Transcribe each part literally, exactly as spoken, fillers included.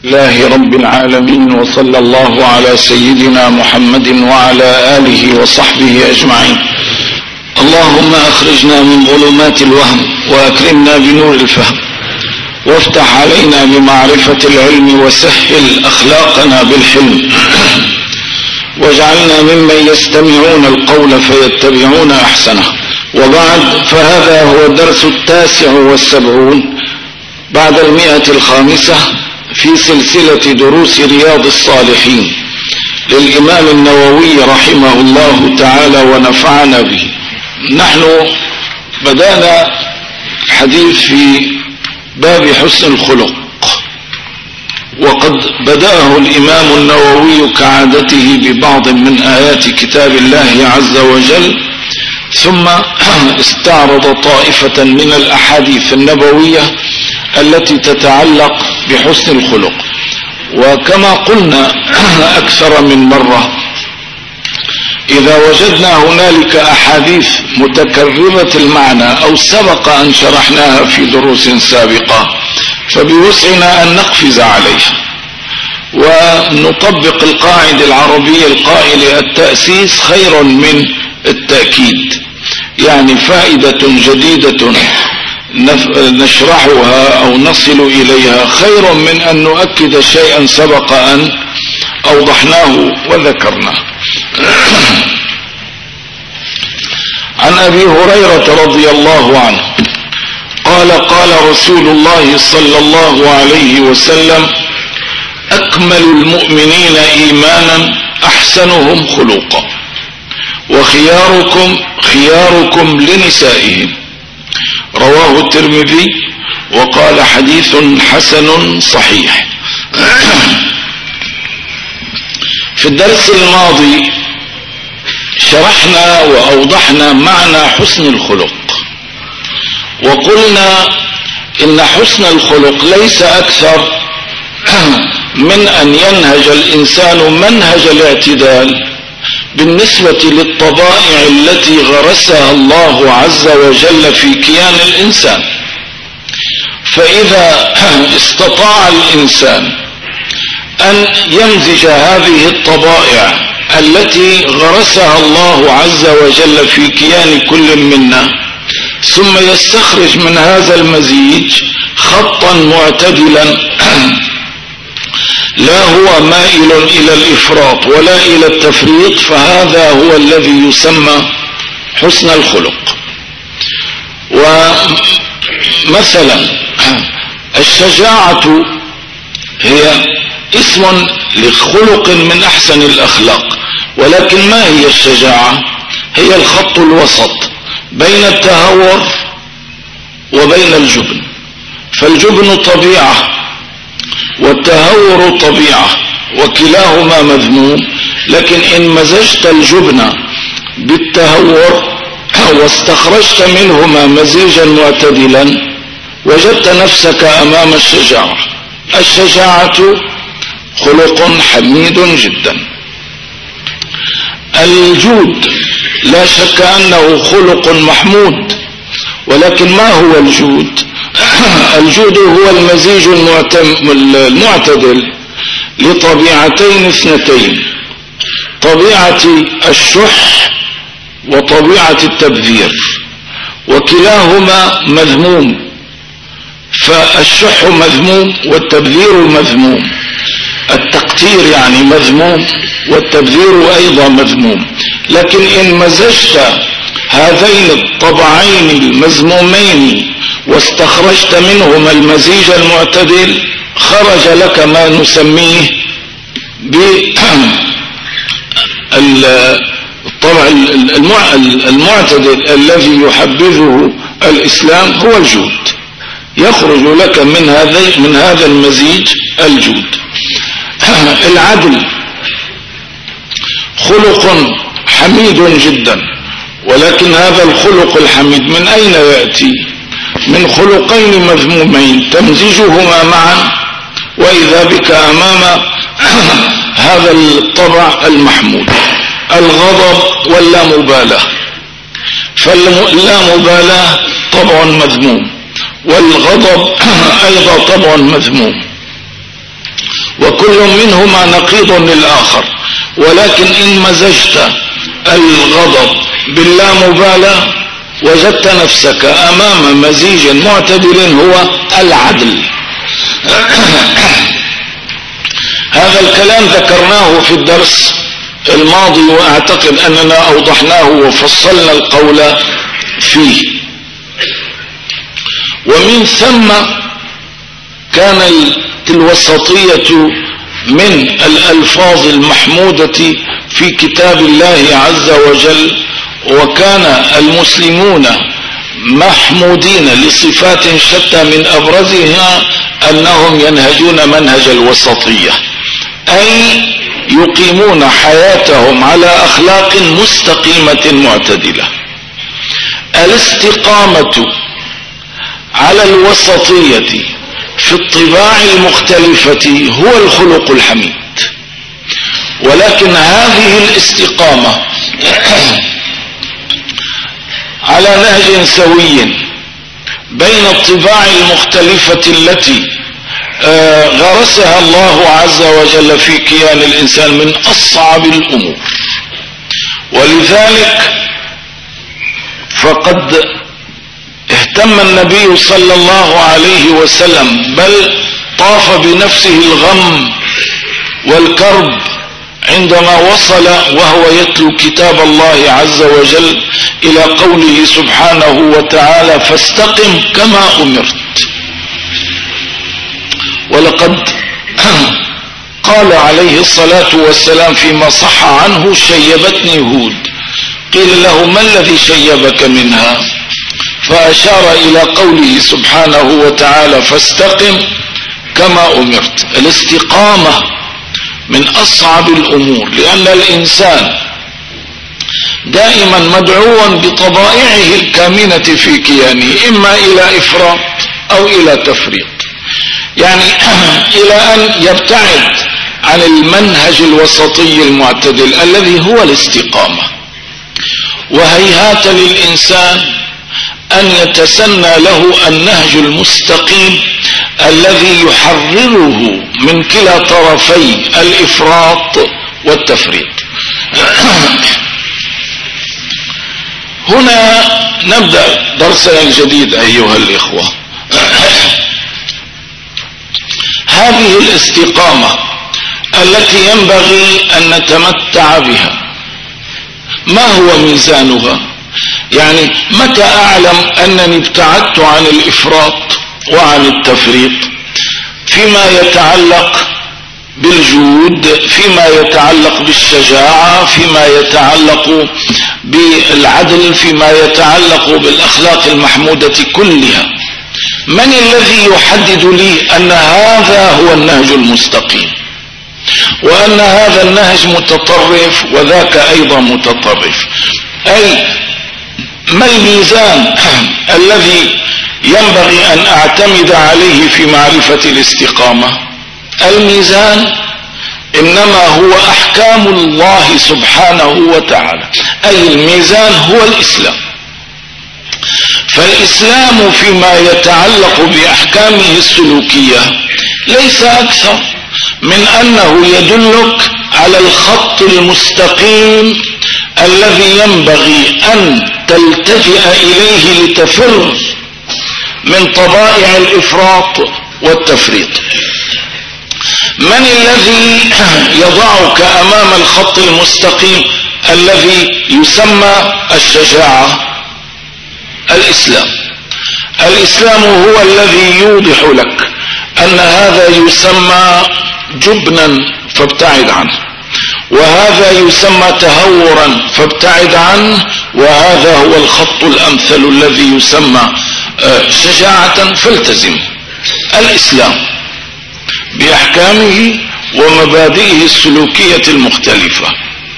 الله رب العالمين، وصلى الله على سيدنا محمد وعلى آله وصحبه أجمعين. اللهم أخرجنا من ظلمات الوهم وأكرمنا بنور الفهم، وافتح علينا بمعرفة العلم، وسهل أخلاقنا بالحلم، واجعلنا ممن يستمعون القول فيتبعون أحسنه. وبعد، فهذا هو الدرس التاسع والسبعون بعد المئة الخامسة في سلسلة دروس رياض الصالحين للإمام النووي رحمه الله تعالى ونفعنا به. نحن بدأنا الحديث في باب حسن الخلق، وقد بدأه الإمام النووي كعادته ببعض من آيات كتاب الله عز وجل، ثم استعرض طائفة من الأحاديث النبوية التي تتعلق بحسن الخلق. وكما قلنا أكثر من مرة، إذا وجدنا هنالك أحاديث متكررة المعنى أو سبق أن شرحناها في دروس سابقة، فبوسعنا أن نقفز عليها ونطبق القاعدة العربية القائلة: التأسيس خير من التأكيد. يعني فائدة جديدة نشرحها أو نصل إليها خير من أن نؤكد شيئا سبق أن أوضحناه وذكرناه. عن أبي هريرة رضي الله عنه قال: قال رسول الله صلى الله عليه وسلم: أكمل المؤمنين إيمانا أحسنهم خلقا، وخياركم خياركم لنسائهم. رواه الترمذي وقال: حديث حسن صحيح. في الدرس الماضي شرحنا وأوضحنا معنى حسن الخلق، وقلنا إن حسن الخلق ليس أكثر من أن ينهج الإنسان منهج الاعتدال بالنسبة للطبائع التي غرسها الله عز وجل في كيان الإنسان. فإذا استطاع الإنسان أن يمزج هذه الطبائع التي غرسها الله عز وجل في كيان كل منا، ثم يستخرج من هذا المزيج خطا معتدلا لا هو مائل إلى الإفراط ولا إلى التفريط، فهذا هو الذي يسمى حسن الخلق. ومثلا الشجاعة هي اسم لخلق من أحسن الأخلاق، ولكن ما هي الشجاعة؟ هي الخط الوسط بين التهور وبين الجبن. فالجبن طبيعة والتهور طبيعة، وكلاهما مذموم. لكن إن مزجت الجبن بالتهور واستخرجت منهما مزيجا معتدلا، وجدت نفسك أمام الشجاعة. الشجاعة خلق حميد جدا. الجود لا شك أنه خلق محمود، ولكن ما هو الجود؟ الجود هو المزيج المعتدل لطبيعتين اثنتين: طبيعة الشح وطبيعة التبذير، وكلاهما مذموم. فالشح مذموم والتبذير مذموم، التقتير يعني مذموم والتبذير أيضا مذموم. لكن إن مزجت هذين الطبعين المذمومين واستخرجت منهما المزيج المعتدل، خرج لك ما نسميه بالطبع المعتدل الذي يحبذه الإسلام، هو الجود. يخرج لك من هذا من هذا المزيج الجود. العدل خلق حميد جدا، ولكن هذا الخلق الحميد من أين يأتي؟ من خلقين مذمومين تمزجهما معا، وإذا بك أمام هذا الطبع المحمود: الغضب واللامبالاة. فاللامبالاة طبع مذموم، والغضب أيضا طبع مذموم. وكل منهما نقيض للآخر، ولكن إن مزجت الغضب باللامبالاة وجدت نفسك أمام مزيج معتدل هو العدل. هذا الكلام ذكرناه في الدرس الماضي، وأعتقد أننا أوضحناه وفصلنا القول فيه. ومن ثم كان الوسطية من الألفاظ المحمودة في كتاب الله عز وجل، وكان المسلمون محمودين لصفات شتى من أبرزها أنهم ينهجون منهج الوسطية، أي يقيمون حياتهم على أخلاق مستقيمة معتدلة. الاستقامة على الوسطية في الطباع المختلفة هو الخلق الحميد، ولكن هذه الاستقامة على نهج سوي بين الطباع المختلفة التي غرسها الله عز وجل في كيان الإنسان من أصعب الأمور. ولذلك فقد اهتم النبي صلى الله عليه وسلم، بل طاف بنفسه الغم والكرب عندما وصل وهو يتلو كتاب الله عز وجل إلى قوله سبحانه وتعالى: فاستقم كما أمرت. ولقد قال عليه الصلاة والسلام فيما صح عنه: شيبتني هود. قيل له: ما الذي شيبك منها؟ فأشار إلى قوله سبحانه وتعالى: فاستقم كما أمرت. الاستقامة من أصعب الأمور، لأن الإنسان دائما مدعوا بطبائعه الكامنة في كيانه إما إلى إفراط أو إلى تفريط، يعني إلى أن يبتعد عن المنهج الوسطي المعتدل الذي هو الاستقامة. وهيهات للإنسان أن يتسنى له النهج المستقيم الذي يحرره من كلا طرفي الإفراط والتفريط. هنا نبدأ درسنا الجديد أيها الإخوة. هذه الاستقامة التي ينبغي أن نتمتع بها، ما هو ميزانها؟ يعني متى أعلم أنني ابتعدت عن الإفراط وعن التفريط فيما يتعلق بالجود، فيما يتعلق بالشجاعة، فيما يتعلق بالعدل، فيما يتعلق بالأخلاق المحمودة كلها؟ من الذي يحدد لي أن هذا هو النهج المستقيم، وأن هذا النهج متطرف وذاك أيضا متطرف؟ أي ما الميزان الذي ينبغي أن أعتمد عليه في معرفة الاستقامة؟ الميزان إنما هو أحكام الله سبحانه وتعالى، أي الميزان هو الإسلام. فالإسلام فيما يتعلق بأحكامه السلوكية ليس أكثر من أنه يدلك على الخط المستقيم الذي ينبغي أن تلتجئ إليه لتفر من طبائع الإفراط والتفريط. من الذي يضعك أمام الخط المستقيم الذي يسمى الشجاعة؟ الإسلام. الإسلام هو الذي يوضح لك أن هذا يسمى جبنا فابتعد عنه، وهذا يسمى تهورا فابتعد عنه، وهذا هو الخط الأمثل الذي يسمى شجاعة فالتزم. الإسلام بأحكامه ومبادئه السلوكية المختلفة.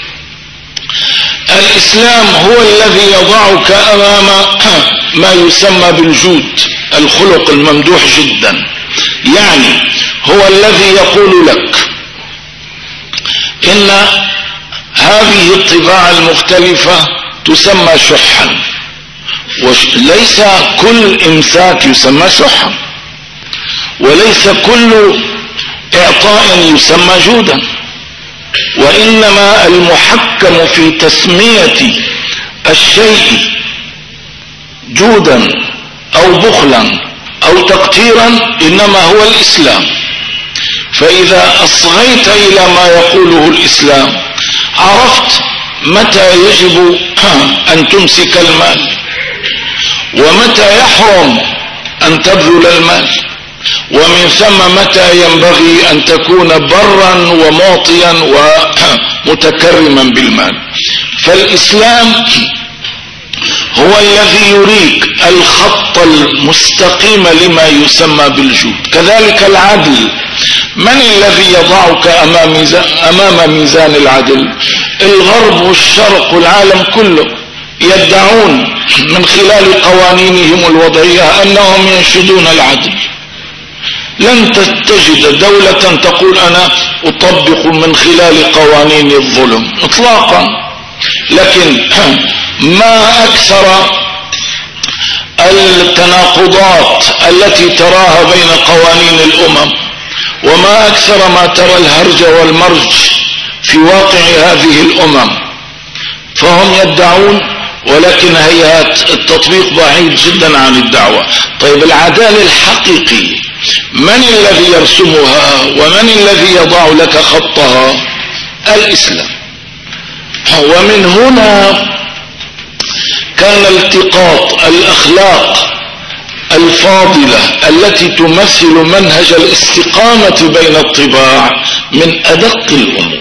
الإسلام هو الذي يضعك أمام ما يسمى بالجود، الخلق الممدوح جدا. يعني هو الذي يقول لك إن هذه الطباع المختلفة تسمى شحا، وليس كل إمساك يسمى شحا، وليس كل إعطاء عطاء يسمى جودا، وإنما المحكم في تسمية الشيء جودا أو بخلا أو تقتيرا إنما هو الإسلام. فإذا أصغيت إلى ما يقوله الإسلام عرفت متى يجب أن تمسك المال ومتى يحرم أن تبذل المال، ومن ثم متى ينبغي أن تكون برا ومعطيا ومتكرما بالمال. فالإسلام هو الذي يريك الخط المستقيم لما يسمى بالجود. كذلك العدل، من الذي يضعك أمام ميزان العدل؟ الغرب والشرق والعالم كله يدعون من خلال قوانينهم الوضعية أنهم ينشدون العدل. لن تجد دولة تقول أنا أطبق من خلال قوانين الظلم إطلاقا. لكن ما أكثر التناقضات التي تراها بين قوانين الأمم، وما أكثر ما ترى الهرج والمرج في واقع هذه الأمم. فهم يدعون، ولكن هيئات التطبيق بعيد جدا عن الدعوة. طيب العدالة الحقيقي من الذي يرسمها ومن الذي يضع لك خطها؟ الإسلام. ومن هنا كان التقاط الأخلاق الفاضلة التي تمثل منهج الاستقامة بين الطباع من أدق الأمور.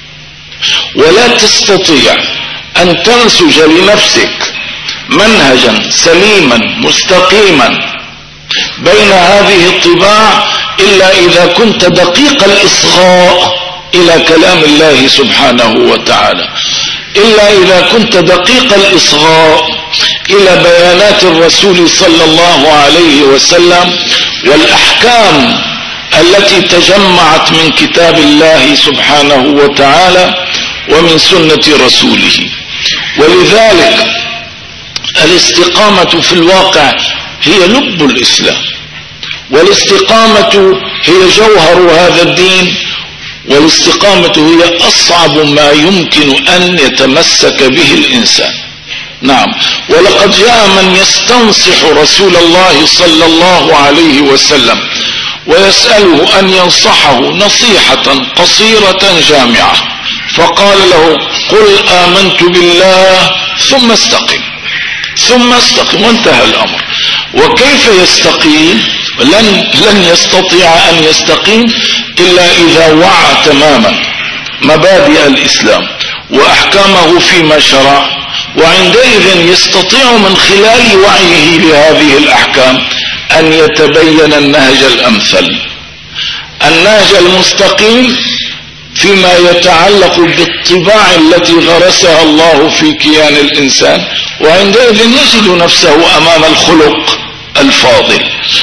ولا تستطيع أن تنسج لنفسك منهجا سليما مستقيما بين هذه الطباع إلا إذا كنت دقيق الإصغاء إلى كلام الله سبحانه وتعالى، إلا إذا كنت دقيق الإصغاء إلى بيانات الرسول صلى الله عليه وسلم والأحكام التي تجمعت من كتاب الله سبحانه وتعالى ومن سنة رسوله. ولذلك الاستقامة في الواقع هي لب الإسلام، والاستقامة هي جوهر هذا الدين، والاستقامة هي أصعب ما يمكن أن يتمسك به الإنسان. نعم، ولقد جاء من يستنصح رسول الله صلى الله عليه وسلم ويسأله أن ينصحه نصيحة قصيرة جامعة، فقال له قل آمنت بالله ثم استقم ثم استقم وانتهى الأمر. وكيف يستقيم؟ لن, لن يستطيع أن يستقيم إلا إذا وعى تماما مبادئ الإسلام وأحكامه فيما شرع، وعندئذ يستطيع من خلال وعيه لهذه الأحكام أن يتبين النهج الأمثل، النهج المستقيم فيما يتعلق بالطباع التي غرسها الله في كيان الإنسان، وعندئذ يجد نفسه أمام الخلق الفاضل.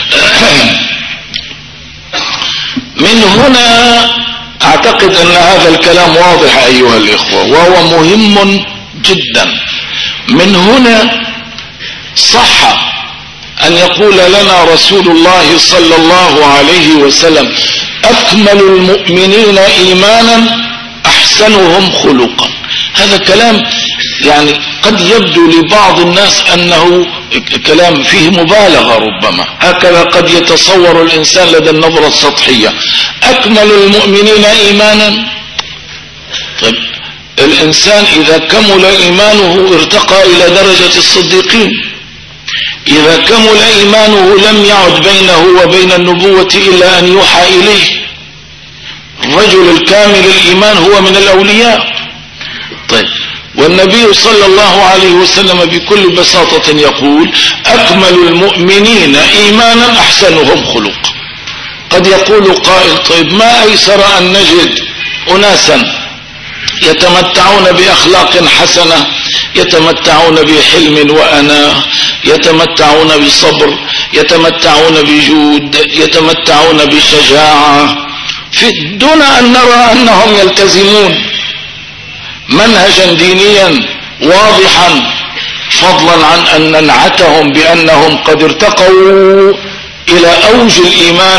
من هنا أعتقد أن هذا الكلام واضح أيها الإخوة وهو مهم جدا. من هنا صح أن يقول لنا رسول الله صلى الله عليه وسلم أكمل المؤمنين إيمانا أحسنهم خلقا. هذا كلام يعني قد يبدو لبعض الناس أنه كلام فيه مبالغة، ربما هكذا قد يتصور الإنسان لدى النظرة السطحية. أكمل المؤمنين إيمانا، طيب الإنسان إذا كمل إيمانه ارتقى إلى درجة الصديقين. إذا كمل إيمانه لم يعد بينه وبين النبوة إلا أن يوحى إليه. الرجل الكامل الإيمان هو من الأولياء. طيب والنبي صلى الله عليه وسلم بكل بساطة يقول أكمل المؤمنين إيمانا أحسنهم خلق. قد يقول قائل طيب ما أيسر أن نجد أناسا يتمتعون بأخلاق حسنة، يتمتعون بحلم وأناة، يتمتعون بصبر، يتمتعون بجود، يتمتعون بشجاعة، دون أن نرى أنهم يلتزمون منهجا دينيا واضحا، فضلا عن أن ننعتهم بأنهم قد ارتقوا إلى أوج الإيمان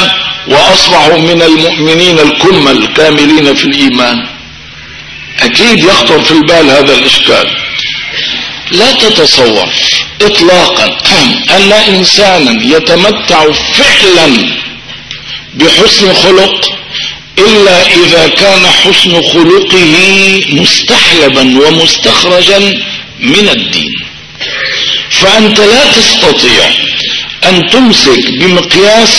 وأصبحوا من المؤمنين الكمل الكاملين في الإيمان؟ أكيد يخطر في البال هذا الإشكال. لا تتصور إطلاقا أن إنسانا يتمتع فعلا بحسن خلق إلا إذا كان حسن خلقه مستحلبا ومستخرجا من الدين. فأنت لا تستطيع أن تمسك بمقياس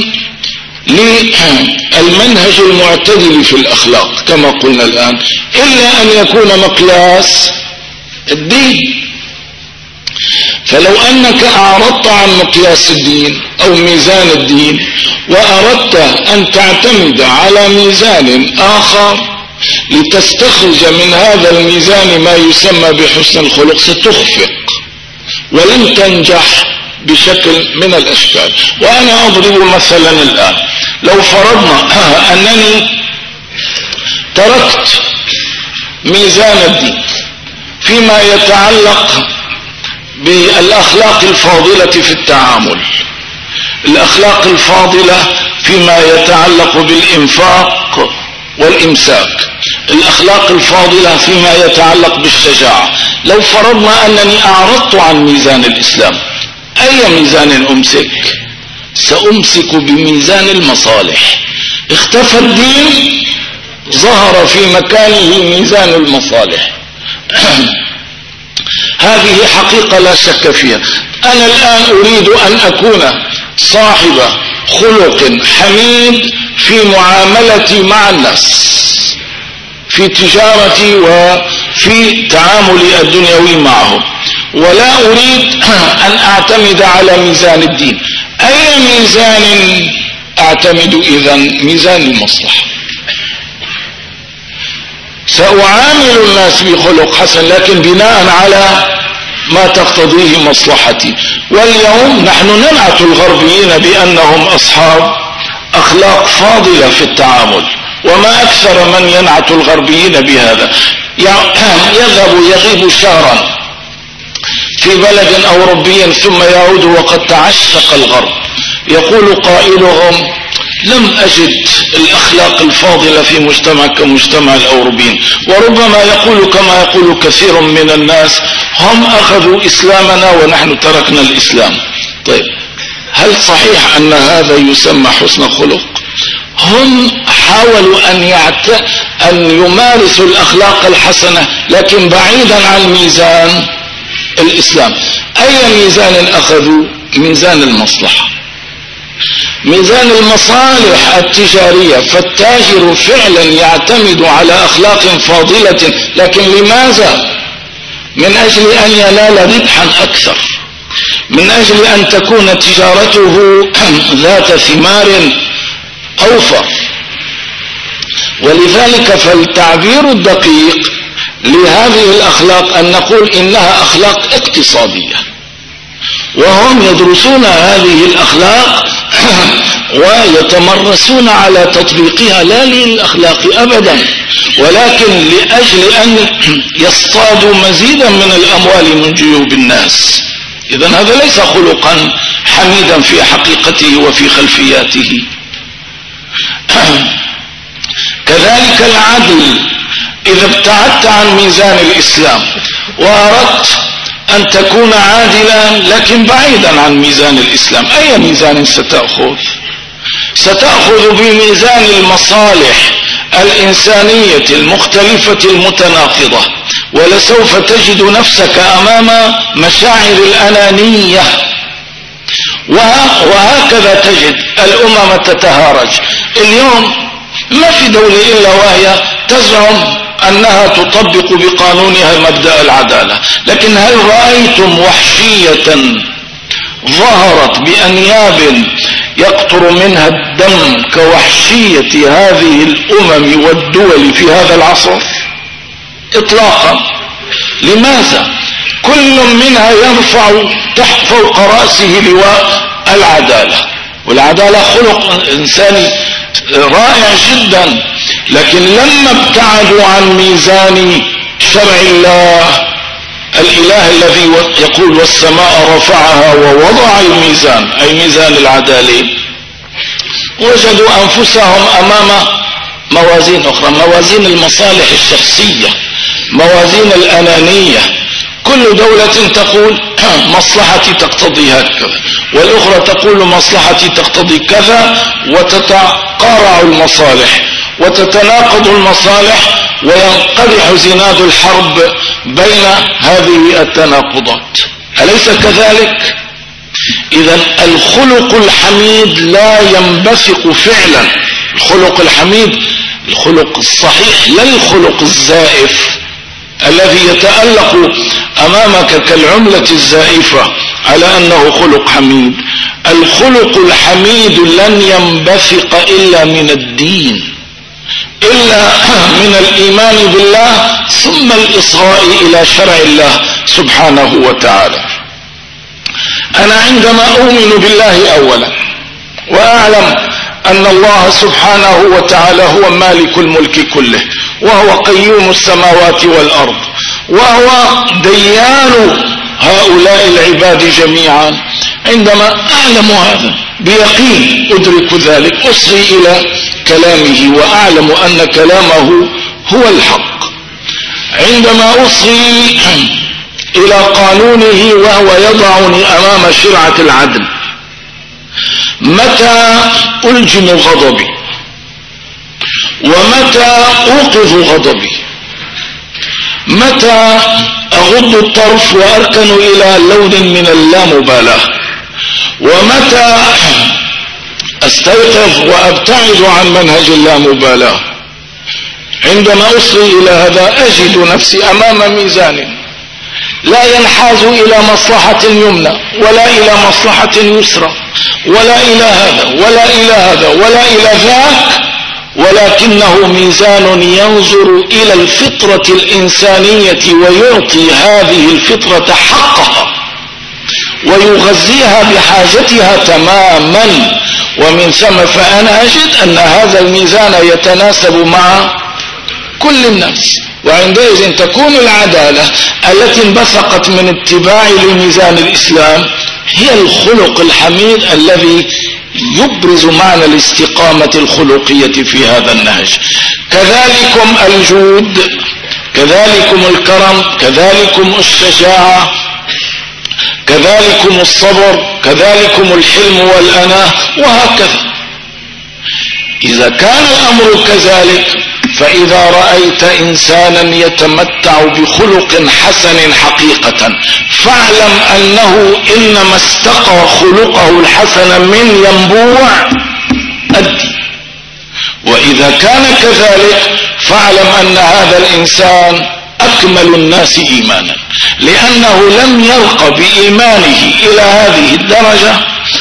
للمنهج المعتدل في الأخلاق كما قلنا الآن إلا أن يكون مقياس الدين. فلو أنك أعرضت عن مقياس الدين أو ميزان الدين وأردت أن تعتمد على ميزان آخر لتستخرج من هذا الميزان ما يسمى بحسن الخلق ستخفق ولن تنجح بشكل من الأشكال. وأنا أضرب مثلا الآن، لو فرضنا أنني تركت ميزان الدين فيما يتعلق بالأخلاق الفاضلة في التعامل، الأخلاق الفاضلة فيما يتعلق بالإنفاق والإمساك، الأخلاق الفاضلة فيما يتعلق بالشجاعة، لو فرضنا أنني أعرضت عن ميزان الإسلام، أي ميزان أمسك؟ سأمسك بميزان المصالح. اختفى الدين، ظهر في مكانه ميزان المصالح. هذه حقيقة لا شك فيها. أنا الآن أريد أن أكون صاحب خلق حميد في معاملتي مع الناس، في تجارتي وفي تعاملي الدنيوي معهم، ولا أريد أن أعتمد على ميزان الدين. أي ميزان أعتمد إذن؟ ميزان المصلحة. سأعامل الناس بخلق حسن لكن بناء على ما تقتضيه مصلحتي. واليوم نحن ننعت الغربيين بأنهم أصحاب أخلاق فاضلة في التعامل، وما أكثر من ينعت الغربيين بهذا. يذهب يغيب شهرا في بلد أوروبي ثم يعود وقد تعشق الغرب. يقول قائلهم: لم أجد الأخلاق الفاضلة في مجتمع كمجتمع الأوروبيين. وربما يقول كما يقول كثير من الناس: هم أخذوا إسلامنا ونحن تركنا الإسلام. طيب، هل صحيح أن هذا يسمى حسن خلق؟ هم حاولوا أن, يعت... أن يمارسوا الأخلاق الحسنة لكن بعيدا عن ميزان الإسلام. أي ميزان أخذوا؟ ميزان المصلحة، ميزان المصالح التجارية. فالتاجر فعلا يعتمد على أخلاق فاضلة، لكن لماذا؟ من أجل أن ينال ربحا أكثر، من أجل أن تكون تجارته ذات ثمار أوفر. ولذلك فالتعبير الدقيق لهذه الأخلاق أن نقول إنها أخلاق اقتصادية، وهم يدرسون هذه الأخلاق ويتمرسون على تطبيقها لا للأخلاق أبدا، ولكن لأجل أن يصطادوا مزيدا من الأموال من جيوب الناس. إذن هذا ليس خلقا حميدا في حقيقته وفي خلفياته. كذلك العدل، إذا ابتعدت عن ميزان الإسلام وأردت أن تكون عادلا لكن بعيدا عن ميزان الإسلام، أي ميزان ستأخذ؟ ستأخذ بميزان المصالح الإنسانية المختلفة المتناقضة، ولسوف تجد نفسك أمام مشاعر الأنانية. وهكذا تجد الأمم تتهارج. اليوم ما في دولة إلا وهي تزعم أنها تطبق بقانونها مبدأ العدالة، لكن هل رأيتم وحشية ظهرت بأنياب يقطر منها الدم كوحشية هذه الأمم والدول في هذا العصر؟ إطلاقا. لماذا؟ كل منها يرفع تحت فوق رأسه لواء العدالة، والعدالة خلق إنساني رائع جدا، لكن لما ابتعدوا عن ميزان شرع الله، الإله الذي يقول والسماء رفعها ووضع الميزان، أي ميزان العدالة، وجدوا أنفسهم أمام موازين أخرى، موازين المصالح الشخصية، موازين الأنانية. كل دولة تقول مصلحتي تقتضي هكذا، والأخرى تقول مصلحتي تقتضي كذا، وتتقارع المصالح وتتناقض المصالح، وينقدح زناد الحرب بين هذه التناقضات. أليس كذلك؟ إذن الخلق الحميد لا ينبثق فعلا. الخلق الحميد الخلق الصحيح، لا الخلق الزائف الذي يتألق أمامك كالعملة الزائفة على أنه خلق حميد. الخلق الحميد لن ينبثق إلا من الدين، إلا من الإيمان بالله، ثم الإصغاء إلى شرع الله سبحانه وتعالى. أنا عندما أؤمن بالله أولا وأعلم أن الله سبحانه وتعالى هو مالك الملك كله، وهو قيوم السماوات والأرض، وهو ديان هؤلاء العباد جميعا، عندما أعلم هذا بيقين أدرك ذلك، أصغي إلى كلامه وأعلم أن كلامه هو الحق. عندما أصغي إلى قانونه وهو يضعني أمام شرعة العدل، متى ألجم غضبي ومتى أوقظ غضبي، متى أغض الطرف وأركن إلى لون من اللامبالاة، ومتى أستيقظ وأبتعد عن منهج اللامبالاة. عندما أصغي إلى هذا أجد نفسي أمام ميزان لا ينحاز إلى مصلحة يمنى ولا إلى مصلحة يسرى، ولا إلى هذا ولا إلى هذا ولا إلى ذاك، ولكنه ميزان ينظر إلى الفطرة الإنسانية ويعطي هذه الفطرة حقها ويغذيها بحاجتها تماما. ومن ثم فأنا أجد أن هذا الميزان يتناسب مع كل الناس، وعندئذ تكون العدالة التي انبثقت من اتباع لميزان الإسلام هي الخلق الحميد الذي يبرز معنى الاستقامة الخلقية في هذا النهج. كذلكم الجود، كذلكم الكرم، كذلكم الشجاعة، كذلكم الصبر، كذلكم الحلم والأناة، وهكذا. إذا كان الأمر كذلك، فإذا رأيت إنسانا يتمتع بخلق حسن حقيقة فاعلم أنه إنما استقى خلقه الحسن من ينبوع الدين. وإذا كان كذلك فاعلم أن هذا الإنسان أكمل الناس إيمانا، لأنه لم يرق بإيمانه إلى هذه الدرجة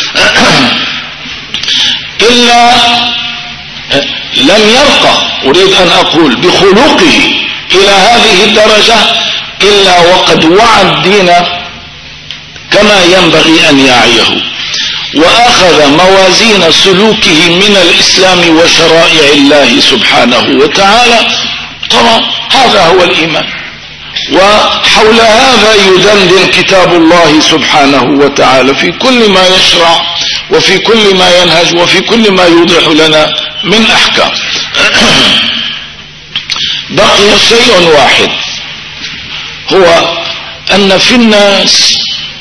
إلا لم يرقى، أريد أن أقول بخلقه إلى هذه الدرجة إلا وقد وعى الدين كما ينبغي أن يعيه، وأخذ موازين سلوكه من الإسلام وشرائع الله سبحانه وتعالى. طبعا هذا هو الإيمان، وحول هذا يدندن كتاب الله سبحانه وتعالى في كل ما يشرع وفي كل ما ينهج وفي كل ما يوضح لنا من أحكام. بقي شيء واحد، هو أن في الناس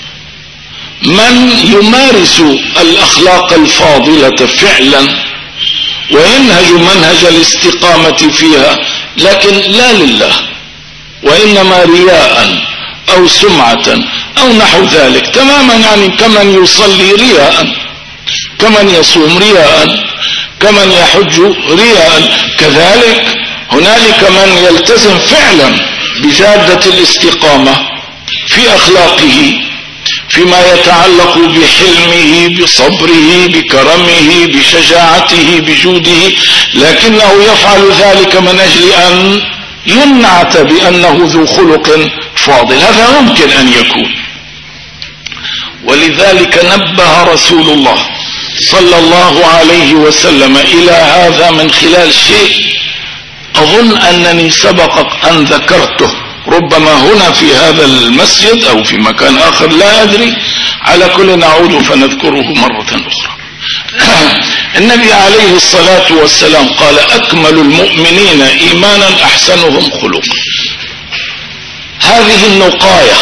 من يمارس الأخلاق الفاضلة فعلا وينهج منهج الاستقامة فيها، لكن لا لله، وإنما رياء أو سمعة أو نحو ذلك تماما، يعني كمن يصلي رياء، كمن يصوم رياء، كمن يحج رياء. كذلك هنالك من يلتزم فعلا بجادة الاستقامة في أخلاقه، فيما يتعلق بحلمه، بصبره، بكرمه، بشجاعته، بجوده، لكنه يفعل ذلك من أجل أن ينعت بأنه ذو خلق فاضل. هذا ممكن أن يكون، ولذلك نبه رسول الله صلى الله عليه وسلم إلى هذا من خلال شيء أظن أنني سبق أن ذكرته، ربما هنا في هذا المسجد أو في مكان آخر لا أدري، على كل نعود فنذكره مرة أخرى. النبي عليه الصلاة والسلام قال أكمل المؤمنين إيمانا أحسنهم خلقا. هذه النقاية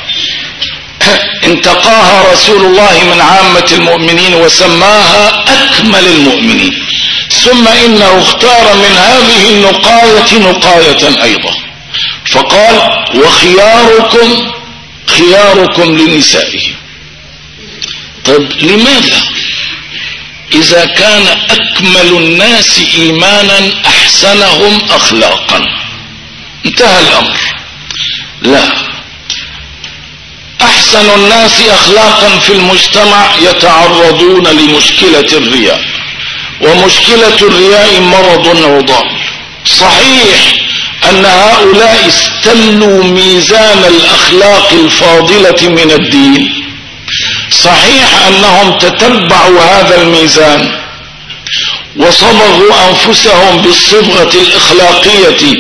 انتقاها رسول الله من عامة المؤمنين وسماها أكمل المؤمنين، ثم إنه اختار من هذه النقاية نقاية أيضا فقال وخياركم خياركم لنسائهم. طيب لماذا إذا كان أكمل الناس إيمانا أحسنهم أخلاقا انتهى الأمر؟ لا، أحسن الناس أخلاقا في المجتمع يتعرضون لمشكلة الرياء، ومشكلة الرياء مرض وضال. صحيح أن هؤلاء استلوا ميزان الأخلاق الفاضلة من الدين، صحيح أنهم تتبعوا هذا الميزان وصبغوا أنفسهم بالصبغة الإخلاقية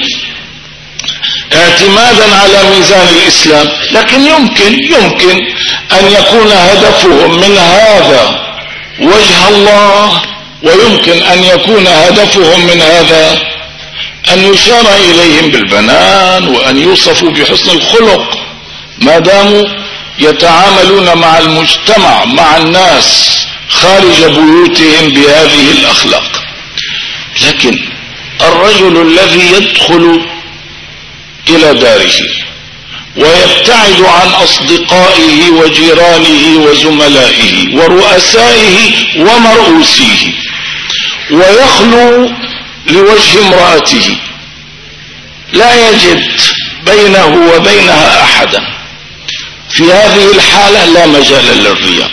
اعتمادا على ميزان الإسلام، لكن يمكن يمكن أن يكون هدفهم من هذا وجه الله، ويمكن أن يكون هدفهم من هذا أن يشار إليهم بالبنان وأن يوصفوا بحسن الخلق ما داموا يتعاملون مع المجتمع مع الناس خارج بيوتهم بهذه الأخلاق. لكن الرجل الذي يدخل إلى داره ويبتعد عن أصدقائه وجيرانه وزملائه ورؤسائه ومرؤوسيه ويخلو لوجه امرأته لا يجد بينه وبينها أحدا، في هذه الحالة لا مجال للرياء.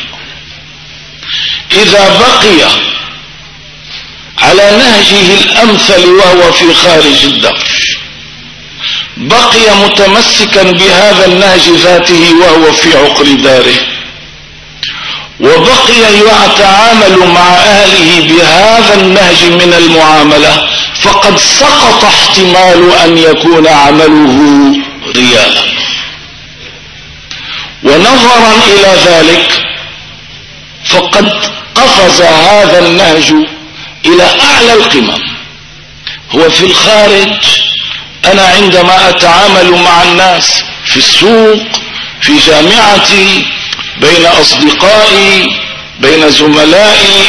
إذا بقي على نهجه الأمثل وهو في خارج الدار، بقي متمسكا بهذا النهج ذاته وهو في عقر داره، وبقي يتعامل مع أهله بهذا النهج من المعاملة، فقد سقط احتمال أن يكون عمله رياء. ونظرا إلى ذلك فقد قفز هذا النهج إلى أعلى القمم. هو في الخارج أنا عندما أتعامل مع الناس في السوق، في جامعتي، بين أصدقائي، بين زملائي،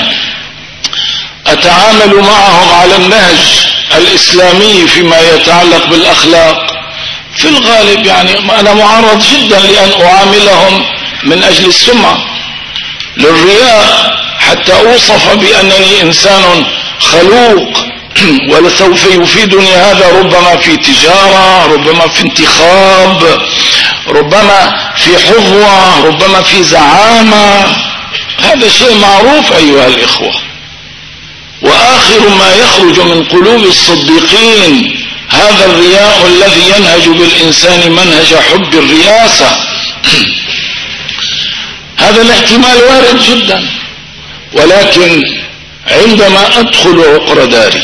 أتعامل معهم على النهج الإسلامي فيما يتعلق بالأخلاق. في الغالب يعني أنا معرض جدا لأن أعاملهم من أجل السمعة، للرياء، حتى أوصف بأنني إنسان خلوق، ولسوف يفيدني هذا ربما في تجارة، ربما في انتخاب، ربما في حظوة، ربما في زعامة. هذا شيء معروف أيها الإخوة. وآخر ما يخرج من قلوب الصديقين هذا الرياء الذي ينهج بالإنسان منهج حب الرياسة. هذا الاحتمال وارد جدا، ولكن عندما أدخل عقر داري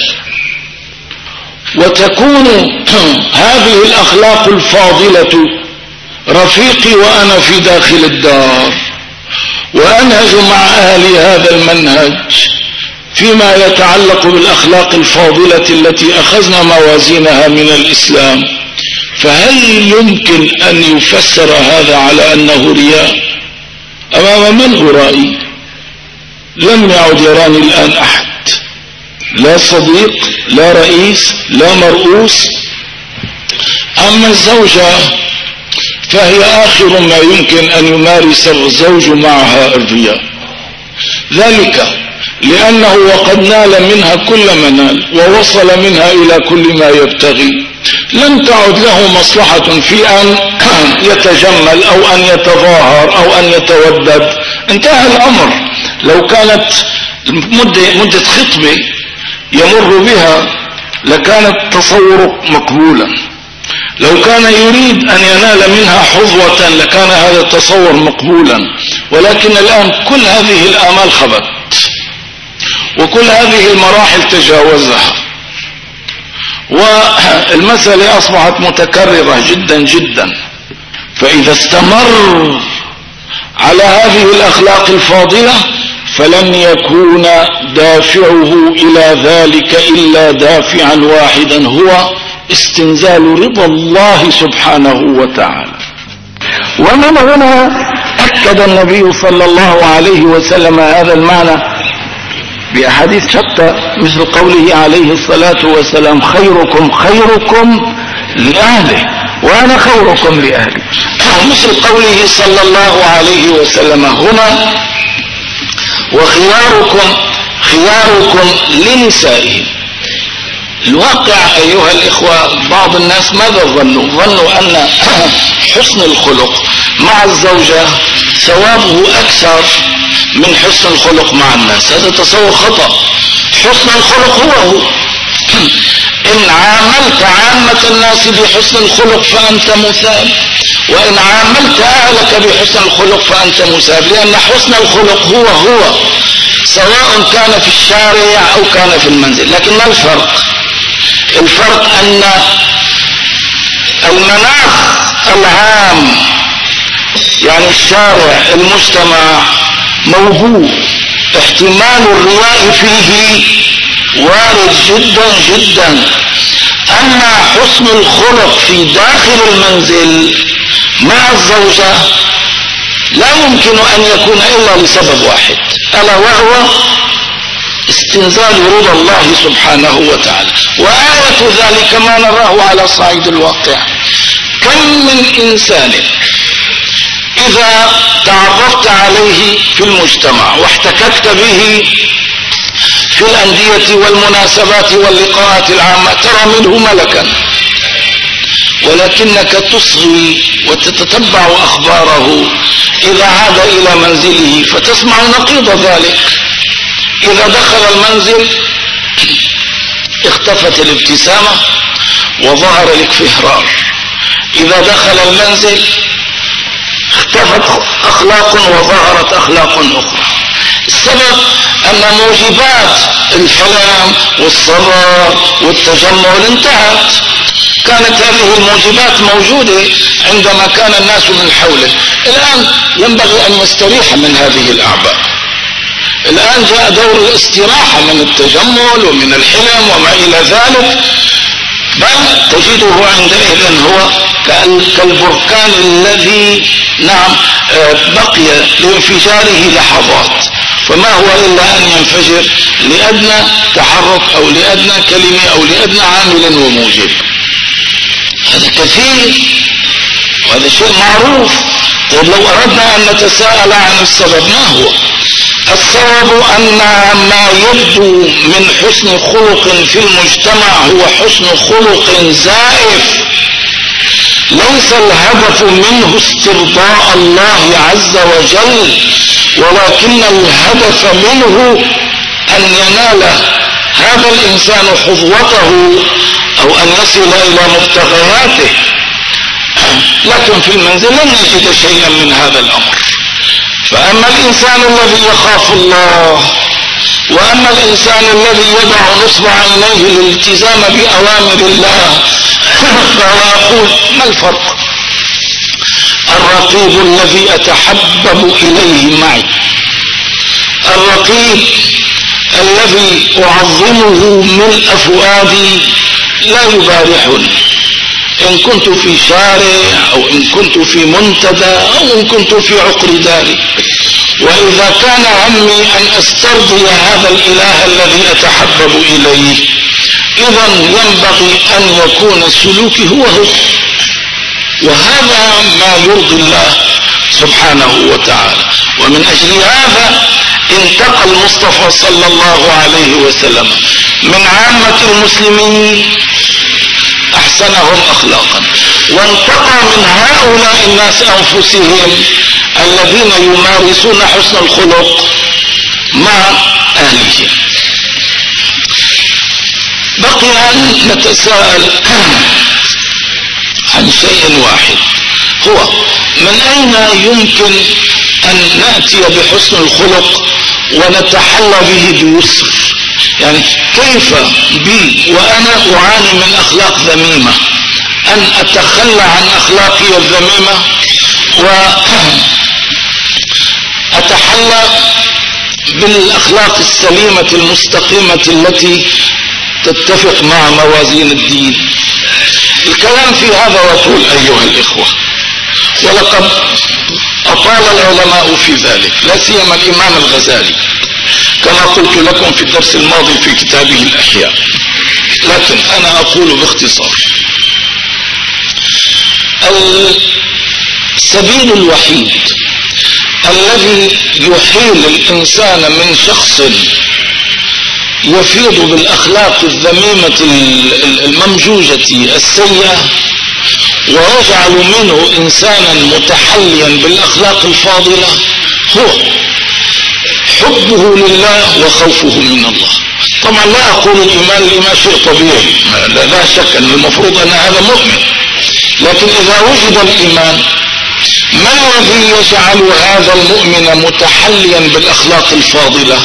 وتكون هذه الأخلاق الفاضلة رفيقي وأنا في داخل الدار، وأنهج مع أهلي هذا المنهج فيما يتعلق بالأخلاق الفاضلة التي أخذنا موازينها من الإسلام، فهل يمكن أن يفسر هذا على أنه رياء؟ أمام من أرائي؟ لم يعد يراني الآن أحد، لا صديق، لا رئيس، لا مرؤوس. أما الزوجة فهي آخر ما يمكن أن يمارس الزوج معها الرياء، ذلك لأنه وقد نال منها كل منال ووصل منها إلى كل ما يبتغي، لم تعد له مصلحة في أن يتجمل أو أن يتظاهر أو أن يتودد. انتهى الأمر. لو كانت مدة, مدة خطبة يمر بها لكان التصور مقبولا، لو كان يريد أن ينال منها حظوة لكان هذا التصور مقبولا، ولكن الآن كل هذه الآمال خبت، وكل هذه المراحل تجاوزها، والمسألة أصبحت متكررة جدا جدا. فإذا استمر على هذه الأخلاق الفاضلة فلن يكون دافعه إلى ذلك إلا دافعا واحدا، هو استنزال رضا الله سبحانه وتعالى. ومن هنا أكد النبي صلى الله عليه وسلم هذا المعنى بأحاديث شتى، مثل قوله عليه الصلاة والسلام: خيركم خيركم لأهله وأنا خيركم لأهلي. مثل قوله صلى الله عليه وسلم هنا: وخياركم خياركم لنسائهم. الواقع أيها الإخوة، بعض الناس ماذا ظنوا؟ ظنوا أن حسن الخلق مع الزوجة ثوابه أكثر من حسن الخلق مع الناس. هذا تصور خطأ. حسن الخلق هو هو. إن عاملت عامة الناس بحسن الخلق فأنت مثاب، وإن عاملت أهلك بحسن الخلق فأنت مثاب، لأن حسن الخلق هو هو سواء كان في الشارع أو كان في المنزل. لكن ما الفرق؟ الفرق أن المناخ العام، يعني الشارع المجتمع، موجود، احتمال الرياء فيه وارد جدا جدا. أما حسن الخلق في داخل المنزل مع الزوجة لا يمكن أن يكون إلا لسبب واحد، ألا وهو استنزال رضا الله سبحانه وتعالى. وآية ذلك ما نراه على صعيد الواقع. كم من إنسان إذا تعرفت عليه في المجتمع واحتككت به في الأندية والمناسبات واللقاءات العامة ترى منه ملكا، ولكنك تصغي وتتتبع أخباره إذا عاد إلى منزله فتسمع نقيض ذلك. إذا دخل المنزل اختفت الابتسامة وظهر الاكفهرار، إذا دخل المنزل اختفت أخلاق وظهرت أخلاق أخرى. السبب أن موجبات الحلم والصبر والتجمل انتهت. كانت هذه الموجبات موجودة عندما كان الناس من حوله. الآن ينبغي أن يستريح من هذه الأعباء. الآن جاء دور الاستراحة من التجمل ومن الحلم وما إلى ذلك، بل تجده عندئذ هو كالبركان الذي نعم بقي لانفجاره لحظات، فما هو إلا أن ينفجر لأدنى تحرك أو لأدنى كلمة أو لأدنى عامل وموجب. هذا كثير وهذا شيء معروف. طيب لو أردنا أن نتساءل عن السبب، ما هو السبب؟ أن ما يبدو من حسن خلق في المجتمع هو حسن خلق زائف، ليس الهدف منه استرضاء الله عز وجل، ولكن الهدف منه أن ينال هذا الإنسان حظوته أو أن يصل إلى مبتغياته. لكن في المنزل لن نجد شيئا من هذا الأمر. فأما الإنسان الذي يخاف الله، وأما الإنسان الذي يضع نصب عينيه للالتزام بأوامر الله، فهو يقول: ما الفرق؟ الرقيب الذي أتحبب إليه معي، الرقيب الذي أعظمه ملء فؤادي لا يبارحني، إن كنت في شارع أو إن كنت في منتدى أو إن كنت في عقر داري. وإذا كان همي أن أسترضي هذا الإله الذي أتحبب إليه، إذا ينبغي أن يكون سلوكي هو هو، وهذا ما يرضي الله سبحانه وتعالى. ومن أجل هذا انتقى المصطفى صلى الله عليه وسلم من عامة المسلمين أحسنهم أخلاقا، وانتقى من هؤلاء الناس أنفسهم الذين يمارسون حسن الخلق مع أهلهم. بقي أن نتساءل عن شيء واحد، هو من أين يمكن أن نأتي بحسن الخلق ونتحلى به بيسر؟ يعني كيف بي وأنا أعاني من أخلاق ذميمة أن أتخلى عن أخلاقي الذميمة وأتحلى بالأخلاق السليمة المستقيمة التي تتفق مع موازين الدين. الكلام في هذا يطول أيها الإخوة، ولقد أطال العلماء في ذلك، لا سيما الإمام الغزالي كما قلت لكم في الدرس الماضي في كتابه الأحياء، لكن أنا أقول باختصار. السبيل الوحيد الذي يحيل الإنسان من شخص يفيض بالأخلاق الذميمة الممجوجة السيئة ويجعل منه إنسانا متحليا بالأخلاق الفاضلة هو حبه لله وخوفه من الله. طبعا لا أقول الإيمان الإيمان شيء طبيعي، لا شك أن المفروض أن هذا مؤمن، لكن إذا وجد الإيمان ما الذي يجعل هذا المؤمن متحليا بالأخلاق الفاضلة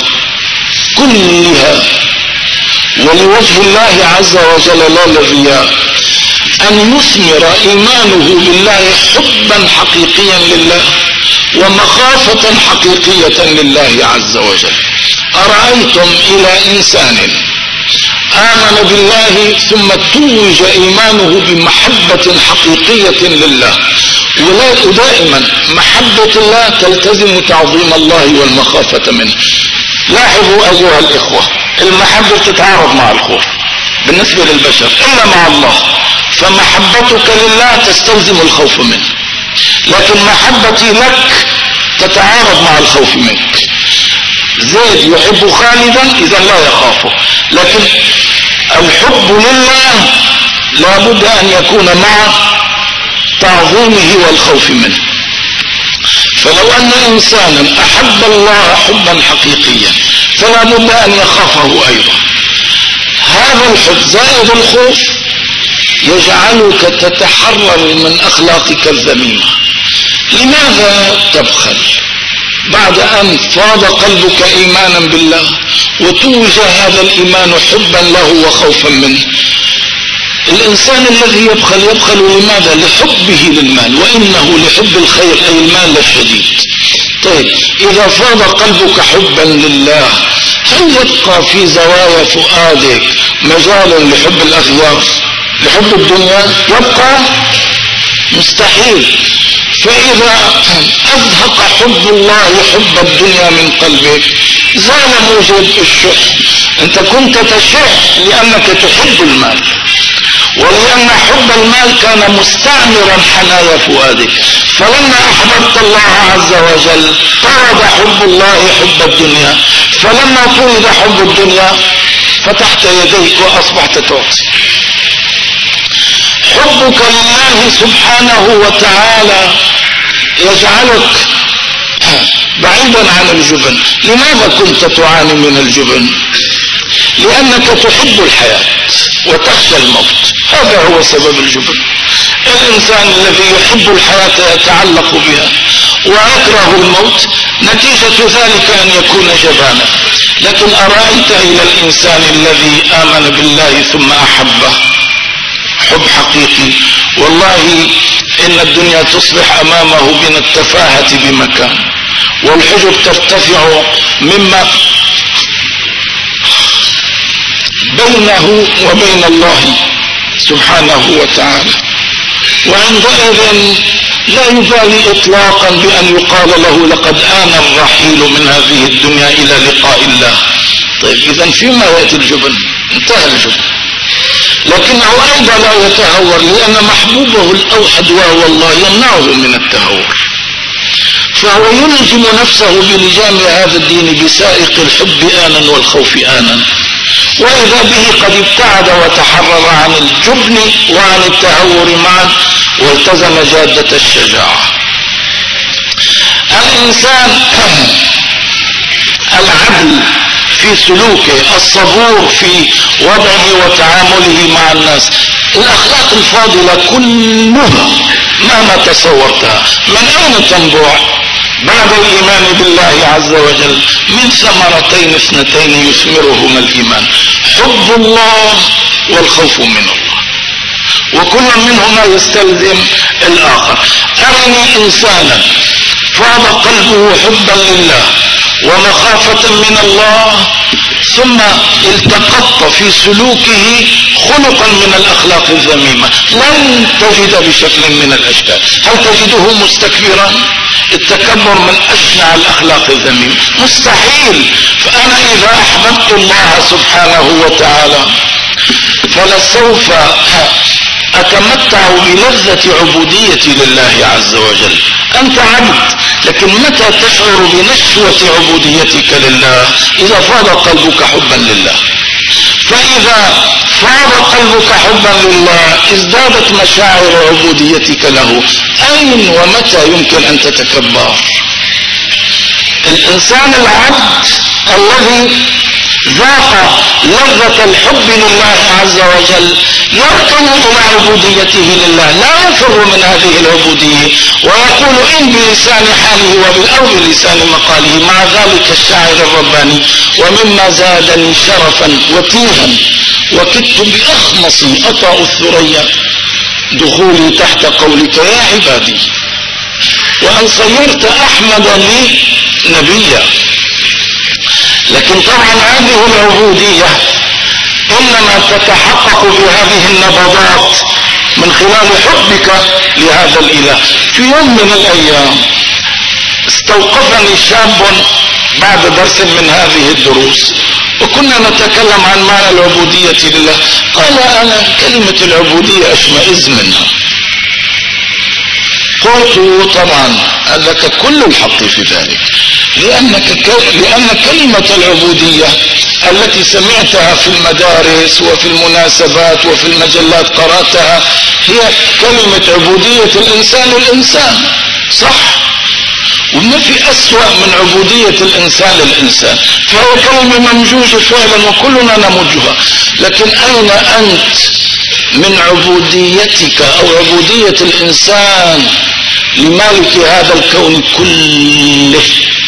كلها ولوجه الله عز وجل لا للرياء؟ أن يثمر إيمانه بالله حبا حقيقيا لله ومخافة حقيقية لله عز وجل. أرأيتم إلى إنسان آمن بالله ثم توج إيمانه بمحبة حقيقية لله، ودائما محبة الله تلتزم تعظيم الله والمخافة منه. لاحظوا أيها الإخوة، المحبة تتعارض مع الخوف بالنسبة للبشر، إلا مع الله فمحبتك لله تستلزم الخوف منه، لكن محبتي لك تتعارض مع الخوف منك. زيد يحب خالدا إذا لا يخافه، لكن الحب لله لابد أن يكون مع تعظيمه والخوف منه. فلو أن إنسانا أحب الله حبا حقيقيا فلا بد أن يخافه أيضا. هذا الحب زائد الخوف يجعلك تتحرر من أخلاقك الذميمة. لماذا تبخل بعد أن فاض قلبك إيمانا بالله وتوج هذا الإيمان حبا له وخوفا منه؟ الإنسان الذي يبخل يبخل لماذا؟ لحبه للمال، وإنه لحب الخير أي المال الشديد. طيب إذا فاض قلبك حبا لله هل يبقى في زوايا فؤادك مجال لحب الأغيار لحب الدنيا؟ يبقى مستحيل. فإذا أزهق حب الله حب الدنيا من قلبك زال موجب الشح. أنت كنت تشح لأنك تحب المال، ولأن حب المال كان مستعمرا حنايا فؤادك، فلما أحببت الله عز وجل طرد حب الله حب الدنيا، فلما طرد حب الدنيا فتحت يديك وأصبحت تعصي. حبك لله سبحانه وتعالى يجعلك بعيدا عن الجبن. لماذا كنت تعاني من الجبن؟ لأنك تحب الحياة وتخشى الموت، هذا هو سبب الجبن. الإنسان الذي يحب الحياة يتعلق بها ويكره الموت، نتيجة ذلك أن يكون جبانا. لكن أرأيت إلى الإنسان الذي آمن بالله ثم أحبه حب حقيقي، والله إن الدنيا تصبح أمامه من التفاهة بمكان، والحجب ترتفع مما بينه وبين الله سبحانه وتعالى، وعندئذ لا يبالي إطلاقا بأن يقال له لقد آن الرحيل من هذه الدنيا إلى لقاء الله. طيب إذا فيما يأتي الجبن؟ انتهى الجبن. لكنه أيضا لا يتهور، لأن محبوبه الأوحد وهو الله يمنعه من التهور، فهو يلجم نفسه بلجام هذا الدين بسائق الحب آنا والخوف آنا، وإذا به قد ابتعد وتحرر عن الجبن وعن التهور معا والتزم جادة الشجاعة. الإنسان العدل في سلوكه، الصبور في وضعه وتعامله مع الناس، الأخلاق الفاضلة كلها مهما تصورتها من أين تنبع؟ بعد الإيمان بالله عز وجل من ثمرتين اثنتين يثمرهما الإيمان: حب الله والخوف من الله، وكل منهما يستلزم الآخر. أرني إنسانا فاض قلبه حبا لله ومخافة من الله، ثم التقط في سلوكه خلقا من الأخلاق الذميمة، لن تجد بشكل من الأشكال. هل تجده مستكبرا؟ التكبر من أشنع الأخلاق الذميمة، مستحيل. فأنا إذا أحببت الله سبحانه وتعالى فلسوف أتمتع بلذة عبوديتي لله عز وجل. أنت عبد، لكن متى تشعر بنشوة عبوديتك لله؟ إذا فاض قلبك حبا لله. فإذا فاض قلبك حبا لله ازدادت مشاعر عبوديتك له. أين ومتى يمكن أن تتكبر؟ الإنسان العبد الذي ذاق لذة الحب لله عز وجل يركن إلى عبوديته لله، لا يفر من هذه العبودية، ويقول إن بلسان حاله وبالأرض بلسان مقاله. مع ذلك الشاعر الرباني: ومما زادني شرفا وتيها وكدت بأخمصي أطأ الثريا دخولي تحت قولك يا عبادي، وأن صيرت أحمد لي نبيا. لكن طبعا هذه العبودية إنما تتحقق بهذه النبضات من خلال حبك لهذا الإله. في يوم من الأيام استوقفني شاب بعد درس من هذه الدروس، وكنا نتكلم عن معنى العبودية لله. قال: أنا كلمة العبودية أشمئز منها. قلت: طبعا لك كل الحق في ذلك، لأنك لأن كلمة العبودية التي سمعتها في المدارس وفي المناسبات وفي المجلات قرأتها هي كلمة عبودية الإنسان للإنسان، صح؟ وما في أسوأ من عبودية الإنسان للإنسان، فهي كلمة ممجوجة فعلا وكلنا نمجها. لكن أين أنت من عبوديتك أو عبودية الإنسان لمالك هذا الكون كله؟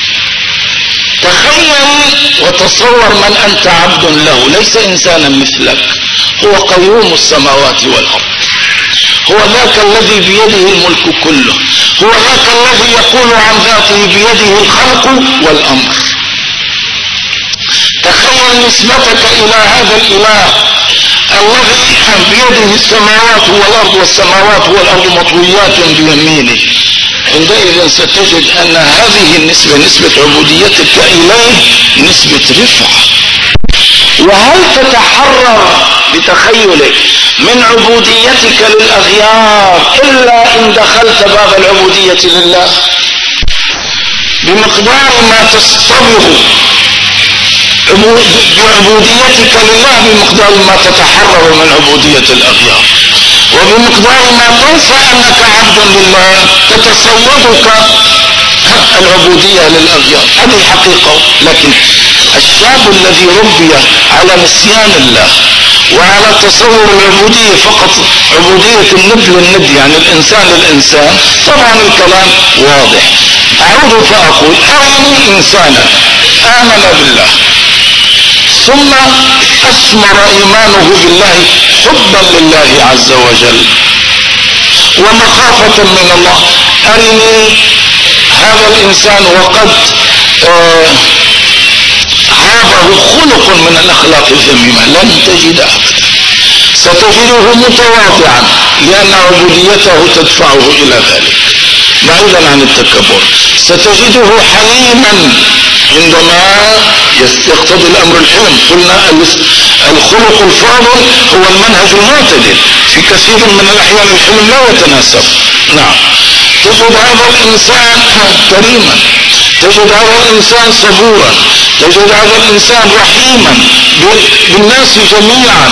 تخيل وتصور من أنت عبد له، ليس إنسانا مثلك، هو قيوم السماوات والأرض، هو ذاك الذي بيده الملك كله، هو ذاك الذي يقول عن ذاته بيده الخلق والأمر. تخيل نسبتك إلى هذا الإله الذي بيده السماوات والأرض، والسماوات والأرض مطويات بيمينه. عندئذ ستجد أن هذه النسبة، نسبة عبوديتك إليه، نسبة رفعة. وهل تتحرر بتخيلك من عبوديتك للأغيار إلا إن دخلت باب العبودية لله؟ بمقدار ما تصطبغ بعبوديتك لله بمقدار ما تتحرر من عبودية الأغيار، وبمقدار ما تنسى أنك عبد لله تتصوبك العبودية للأغيار. هذه حقيقة. لكن الشاب الذي ربي على نسيان الله وعلى تصور العبودية فقط، عبودية الند للند، يعني الإنسان للإنسان، طبعا الكلام واضح. أعود فأقول: أرني إنسانا آمن بالله ثم أثمر إيمانه بالله حبا لله عز وجل ومخافة من الله. أرني هذا الإنسان وقد آه عابه خلق من الأخلاق الذميمة، لن تجد أبدا. ستجده متواضعا لأن عبوديته تدفعه إلى ذلك بعيدا عن التكبر. ستجده حليما عندما يقتضي الأمر الحلم. قلنا الخلق الفاضل هو المنهج المعتدل، في كثير من الأحيان الحلم لا يتناسب. نعم، تجد هذا الإنسان كريما، تجد هذا الإنسان صبورا، تجد هذا الإنسان رحيما بالناس جميعا.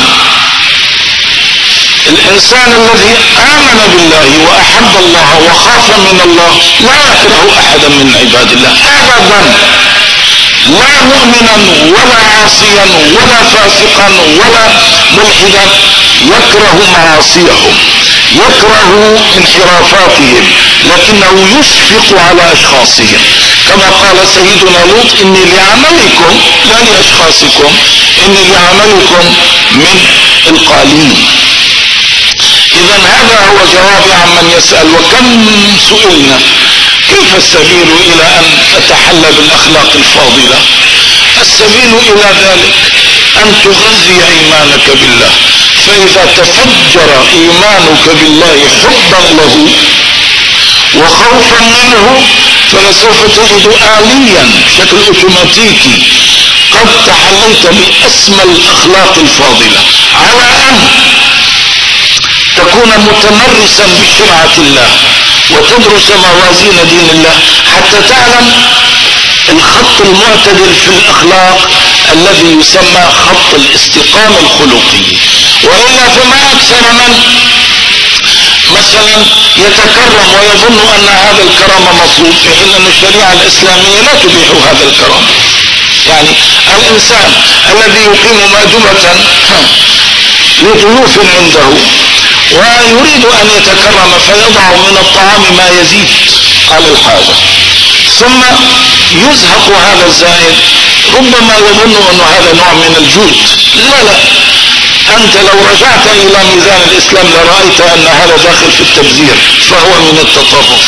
الإنسان الذي آمن بالله وأحب الله وخاف من الله لا يكره أحدا من عباد الله أبدا، لا مؤمنا ولا عاصيا ولا فاسقا ولا ملحدا، يكره معاصيهم، يكره انحرافاتهم، لكنه يشفق على أشخاصهم، كما قال سيدنا لوط: إني لعملكم لا لأشخاصكم، إني لعملكم من القالين. إذا هذا هو جوابي عمن يسأل وكم سئلنا كيف السبيل إلى أن تتحلى بالأخلاق الفاضلة؟ السبيل إلى ذلك أن تغذي إيمانك بالله، فإذا تفجر إيمانك بالله حبا له وخوفا منه فلسوف تجد آليا بشكل أوتوماتيكي قد تحليت بأسمى الأخلاق الفاضلة، على أن تكون متمرسا بشرعة الله وتدرس موازين دين الله حتى تعلم الخط المعتدل في الأخلاق الذي يسمى خط الاستقامة الخلقية. وإلا فما أكثر من مثلا يتكرم ويظن أن هذا الكرم مطلوب، في حين أن الشريعة الإسلامية لا تبيح هذا الكرم. يعني الإنسان الذي يقيم مأدبة لضيوف عنده ويريد أن يتكرم فيضع من الطعام ما يزيد على الحاجة ثم يزهق هذا الزائد، ربما يظن أن هذا نوع من الجود. لا لا، أنت لو رجعت إلى ميزان الإسلام لرأيت أن هذا داخل في التبذير، فهو من التطرف.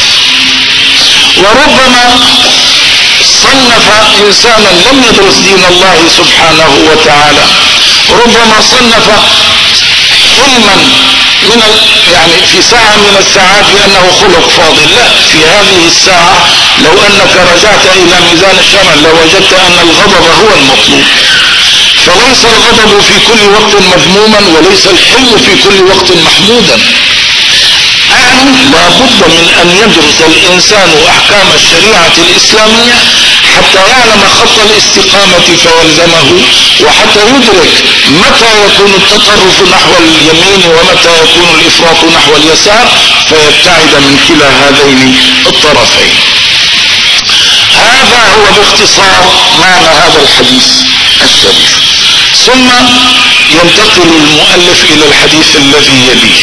وربما صنف إنسانا لم يدرس دين الله سبحانه وتعالى، ربما صنف حلما من يعني في ساعة من الساعات بأنه خلق فاضل. لا، في هذه الساعة لو أنك رجعت إلى ميزان الشرع لوجدت أن الغضب هو المطلوب، فليس الغضب في كل وقت مذموما وليس الحلم في كل وقت محمودا. أن لا بد من أن يدرس الإنسان أحكام الشريعة الإسلامية حتى يعلم خط الاستقامة فيلزمه، وحتى يدرك متى يكون التطرف نحو اليمين ومتى يكون الإفراط نحو اليسار فيبتعد من كلا هذين الطرفين. هذا هو باختصار معنى هذا الحديث الشريف. ثم ينتقل المؤلف إلى الحديث الذي يليه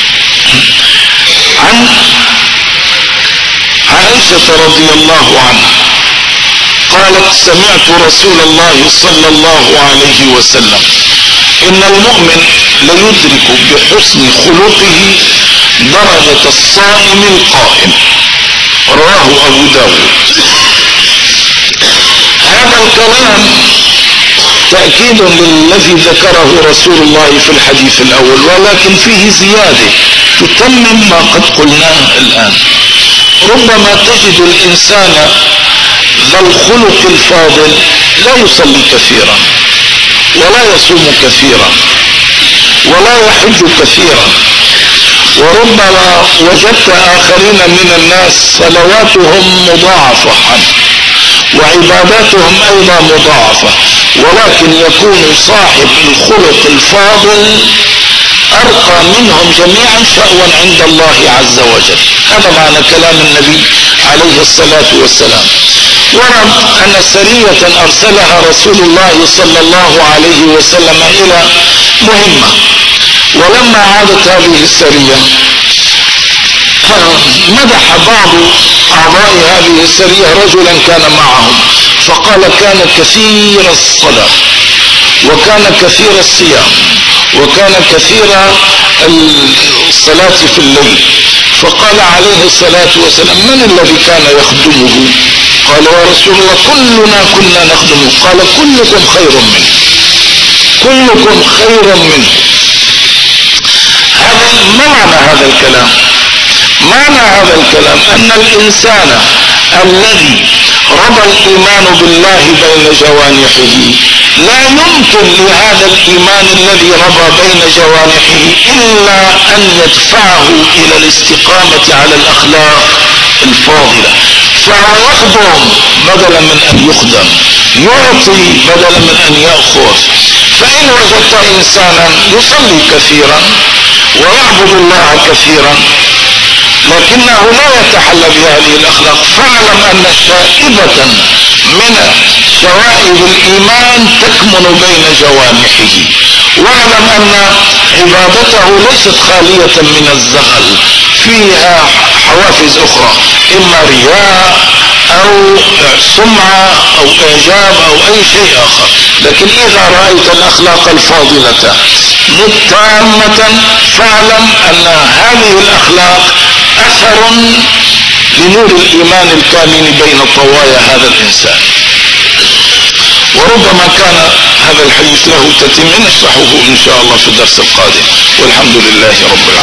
عن عائشة رضي الله عنها قالت: سمعت رسول الله صلى الله عليه وسلم: إن المؤمن ليدرك بحسن خلقه درجة الصائم القائم. رواه أبو داود. هذا الكلام تأكيد للذي ذكره رسول الله في الحديث الأول، ولكن فيه زيادة تتمم ما قد قلناه الآن. ربما تجد الإنسان ذا الخلق الفاضل لا يصلي كثيرا ولا يصوم كثيرا ولا يحج كثيرا، وربما وجدت آخرين من الناس صلواتهم مضاعفة عنه وعباداتهم أيضا مضاعفة، ولكن يكون صاحب الخلق الفاضل أرقى منهم جميعا شأوا عند الله عز وجل. هذا معنى كلام النبي عليه الصلاة والسلام. ورد أن سرية أرسلها رسول الله صلى الله عليه وسلم إلى مهمة، ولما عادت هذه السرية مدح بعض أعضاء هذه السرية رجلا كان معهم فقال: كان كثير الصلاة وكان كثير الصيام وكان كثير الصلاة في الليل. فقال عليه الصلاة والسلام: من الذي كان يخدمه؟ قال: يا رسول الله كلنا كنا نخدمه. قال: كلكم خير منه، كلكم خير منه. هذا ما معنى هذا الكلام؟ معنى هذا الكلام أن الإنسان الذي ربى الإيمان بالله بين جوانحه لا يمكن لهذا الإيمان الذي ربى بين جوانحه إلا أن يدفعه إلى الاستقامة على الأخلاق الفاضلة، فهو يخدم بدلا من أن يخدم، يعطي بدلا من أن يأخذ. فإن وجدت إنسانا يصلي كثيرا ويعبد الله كثيرا لكنه لا يتحلى بهذه الأخلاق. فاعلم أن شائبة من شوائب الإيمان تكمن بين جوانحه، واعلم أن عبادته ليست خالية من الزغل، فيها حوافز أخرى، إما رياء أو سمعة أو إعجاب أو أي شيء آخر. لكن إذا رأيت الأخلاق الفاضلة تامة فاعلم أن هذه الأخلاق أثر لنور الإيمان الكامن بين طوايا هذا الإنسان. وربما كان هذا الحديث له تتم، نشرحه إن شاء الله في الدرس القادم، والحمد لله رب العالمين.